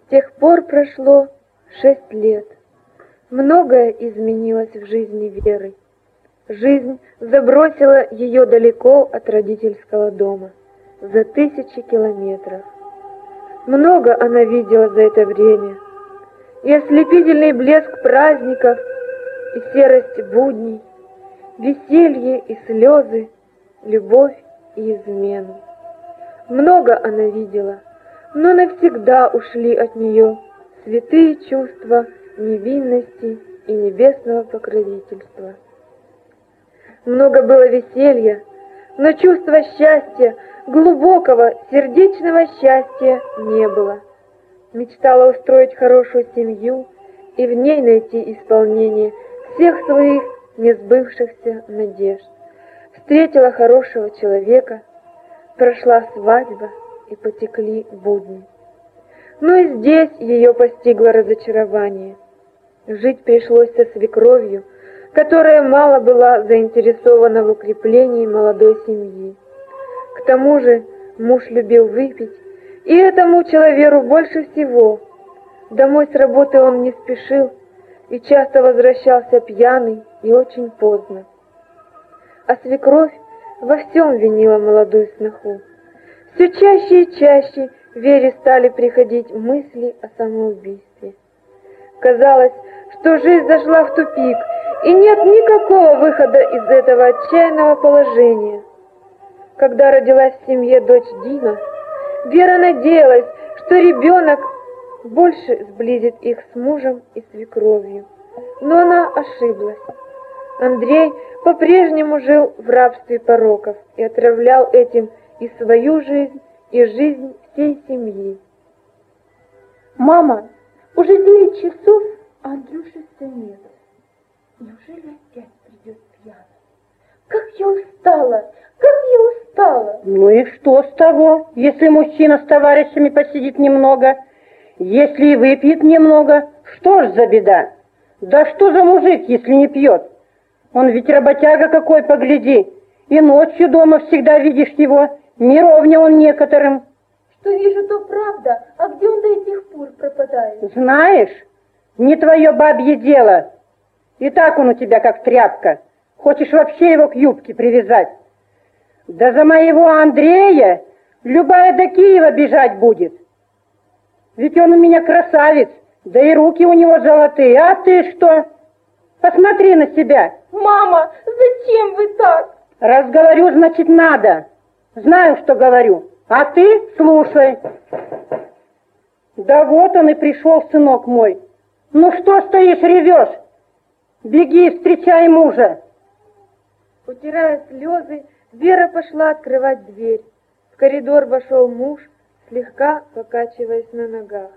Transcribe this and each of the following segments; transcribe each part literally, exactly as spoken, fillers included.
тех пор прошло шесть лет. Многое изменилось в жизни Веры. Жизнь забросила ее далеко от родительского дома, за тысячи километров. Много она видела за это время. И ослепительный блеск праздников, и серость будней, веселье и слезы, любовь и измену. Много она видела, но навсегда ушли от нее святые чувства невинности и небесного покровительства. Много было веселья, но чувства счастья, глубокого, сердечного счастья не было. Мечтала устроить хорошую семью и в ней найти исполнение всех своих несбывшихся надежд. Встретила хорошего человека, прошла свадьба и потекли будни. Но и здесь ее постигло разочарование. Жить пришлось со свекровью, которая мало была заинтересована в укреплении молодой семьи. К тому же муж любил выпить, и это мучило Веру больше всего. Домой с работы он не спешил и часто возвращался пьяный и очень поздно. А свекровь во всем винила молодую сноху. Все чаще и чаще Вере стали приходить мысли о самоубийстве. Казалось, что жизнь зашла в тупик, и нет никакого выхода из этого отчаянного положения. Когда родилась в семье дочь Дина, Вера надеялась, что ребенок больше сблизит их с мужем и свекровью. Но она ошиблась. Андрей по-прежнему жил в рабстве пороков и отравлял этим и свою жизнь, и жизнь всей семьи. Мама, уже девять часов, а Андрюши все нет. Неужели опять придет пьяный? Как я устала, как я устала. Ну и что с того, если мужчина с товарищами посидит немного, если и выпьет немного, что ж за беда? Да что за мужик, если не пьет? Он ведь работяга какой, погляди, и ночью дома всегда видишь его, не ровня он некоторым. Что вижу, то правда, а где он до этих пор пропадает? Знаешь, не твое бабье дело. И так он у тебя как тряпка. Хочешь вообще его к юбке привязать? Да за моего Андрея любая до Киева бежать будет. Ведь он у меня красавец, да и руки у него золотые. А ты что? Посмотри на себя. Мама, зачем вы так? Раз говорю, значит надо. Знаю, что говорю. А ты слушай. Да вот он и пришел, сынок мой. Ну что стоишь, ревешь? Беги, встречай мужа. Утирая слезы, Вера пошла открывать дверь. В коридор вошел муж, слегка покачиваясь на ногах.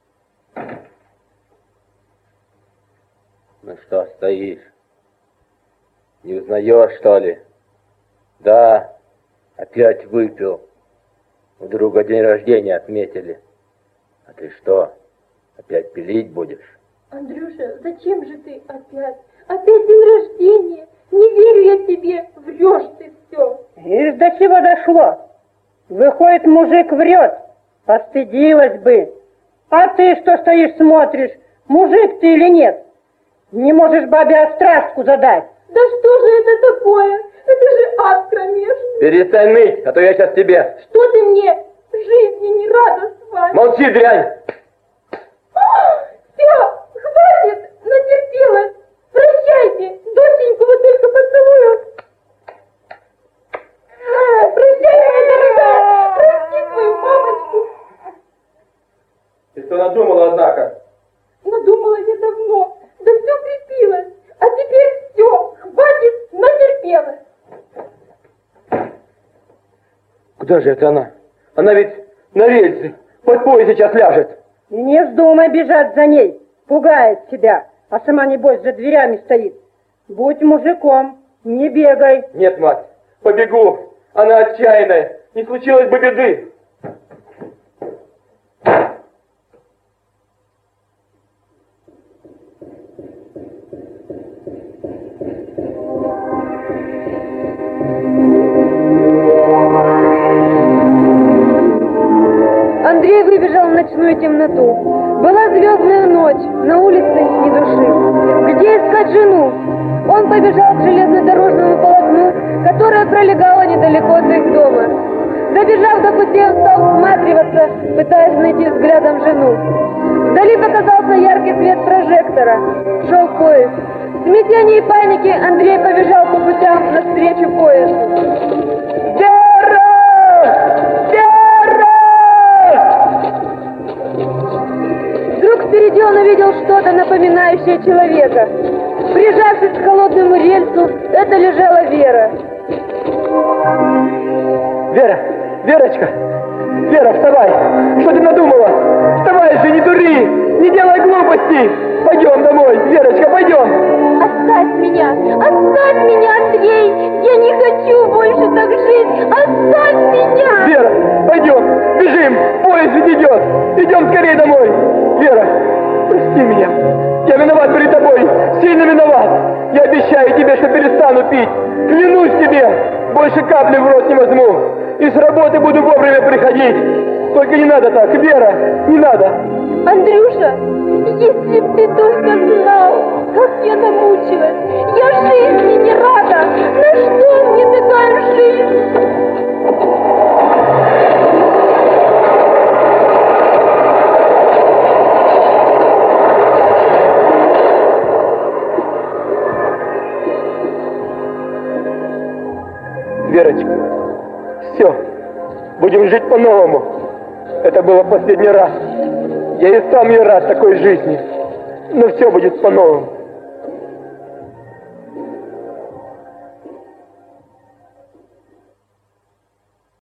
Ну что стоишь? Не узнаешь, что ли? Да, опять выпил. У друга день рождения отметили. А ты что, опять пилить будешь? Андрюша, зачем же ты опять? Опять день рождения? Не верю я тебе, врешь ты все. Ишь, до чего дошло? Выходит, мужик врет. Постыдилась бы. А ты что стоишь, смотришь? Мужик ты или нет? Не можешь бабе острастку задать. Да что же это такое? Это же ад кромешный. Перестань ныть, а то я сейчас тебе. Что ты мне? В жизни не рада с вами. Молчи, дрянь! Все, хватит, натерпелась. Прощайте, доченьку вот только поцелую. Прощай, моя дорогая, прости свою мамочку. Ты что надумала, однако? Надумала я давно, да все крепилось. А теперь все, хватит, натерпелась. Куда же это она? Она ведь на рельсы, под поезд сейчас ляжет. Не вздумай бежать за ней, пугает тебя, а сама, небось, за дверями стоит. Будь мужиком, не бегай. Нет, мать, побегу, она отчаянная, не случилось бы беды. Андрей выбежал в ночную темноту. ночь, на улице ни души. Где искать жену? Он побежал к железнодорожному полотну, которое пролегало недалеко от их дома. Добежав до пути, он стал всматриваться, пытаясь найти взглядом жену. Вдали показался яркий свет прожектора. Шел поезд. В смятении и панике Андрей побежал по путям навстречу поезду. Вера! Вера! Вдруг впереди он увидел что-то напоминающее человека. Прижавшись к холодному рельсу, это лежала Вера. Вера! Верочка! Вера, вставай! Что ты надумала? Вставай же, не дури! Не делай глупостей! Пойдем домой! Верочка, пойдем! Оставь меня! Оставь меня, Андрей! Я не хочу больше так жить! Оставь меня! Вера, пойдем! Бежим! Поезд ведь идет! Идем скорее домой! Вера, прости меня! Я виноват перед тобой! Сильно виноват! Я обещаю тебе, что перестану пить! Клянусь тебе! Больше капли в рот не возьму! И с работы буду вовремя приходить! Только не надо так, Вера! Не надо! Андрюша, если б ты только знал, как я намучилась! Я жизни не рада! На что мне такая жизнь? Верочка, все, будем жить по-новому. Это было последний раз. Я и сам не рад такой жизни, но все будет по-новому.